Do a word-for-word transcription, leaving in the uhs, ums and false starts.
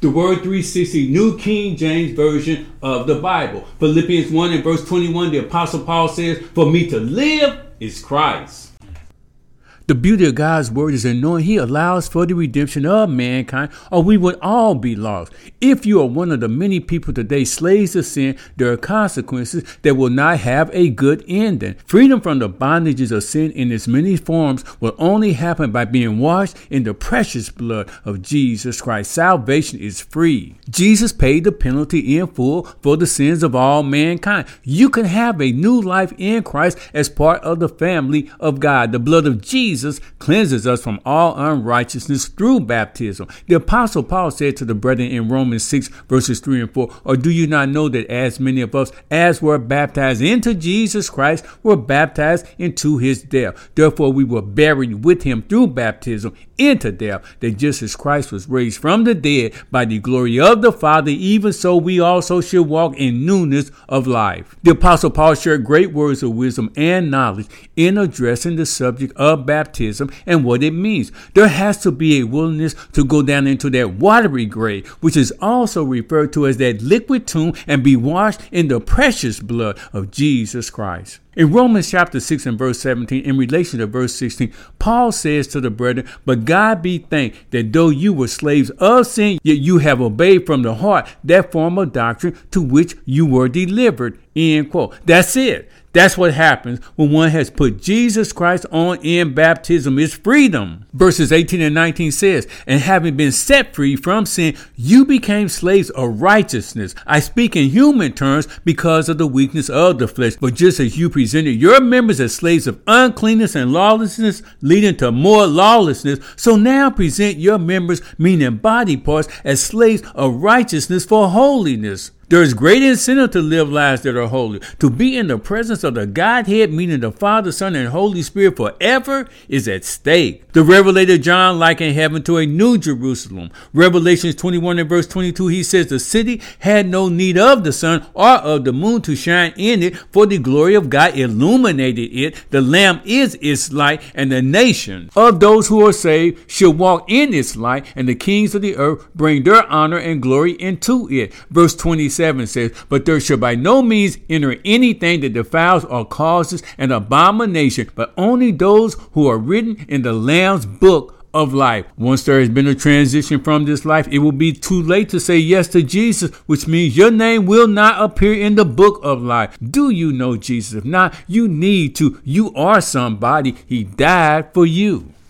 The Word three sixty, New King James Version of the Bible. Philippians one and verse twenty-one, the Apostle Paul says, "For me to live is Christ." The beauty of God's word is in knowing he allows for the redemption of mankind, or we would all be lost. If you are one of the many people today slaves of sin, there are consequences that will not have a good ending. Freedom from the bondages of sin in its many forms will only happen by being washed in the precious blood of Jesus Christ. Salvation is free. Jesus paid the penalty in full for the sins of all mankind. You can have a new life in Christ as part of the family of God. The blood of Jesus Jesus cleanses us from all unrighteousness through baptism. The Apostle Paul said to the brethren in Romans six, verses three and four, "Or do you not know that as many of us as were baptized into Jesus Christ were baptized into his death? Therefore we were buried with him through baptism into death, that just as Christ was raised from the dead by the glory of the Father, even so we also should walk in newness of life." The Apostle Paul shared great words of wisdom and knowledge in addressing the subject of baptism and what it means. There has to be a willingness to go down into that watery grave, which is also referred to as that liquid tomb, and be washed in the precious blood of Jesus Christ. In Romans chapter six and verse seventeen, in relation to verse sixteen, Paul says to the brethren, "But God be thanked that though you were slaves of sin, yet you have obeyed from the heart that form of doctrine to which you were delivered." End quote. That's it. That's what happens when one has put Jesus Christ on in baptism. It's freedom. Verses eighteen and nineteen says, "And having been set free from sin, you became slaves of righteousness. I speak in human terms because of the weakness of the flesh. But just as you presented your members as slaves of uncleanness and lawlessness, leading to more lawlessness, so now present your members, meaning body parts, as slaves of righteousness for holiness." There is great incentive to live lives that are holy. To be in the presence of the Godhead, meaning the Father, Son, and Holy Spirit forever, is at stake. The Revelator John likened heaven to a new Jerusalem. Revelations twenty-one and verse twenty-two, he says, "The city had no need of the sun or of the moon to shine in it, for the glory of God illuminated it. The Lamb is its light, and the nations of those who are saved shall walk in its light, and the kings of the earth bring their honor and glory into it." Verse twenty-seven says, "But there shall by no means enter anything that defiles or causes an abomination, but only those who are written in the Lamb's book of life." Once there has been a transition from this life, it will be too late to say yes to Jesus, which means your name will not appear in the book of life. Do you know Jesus? If not, you need to. You are somebody. He died for you.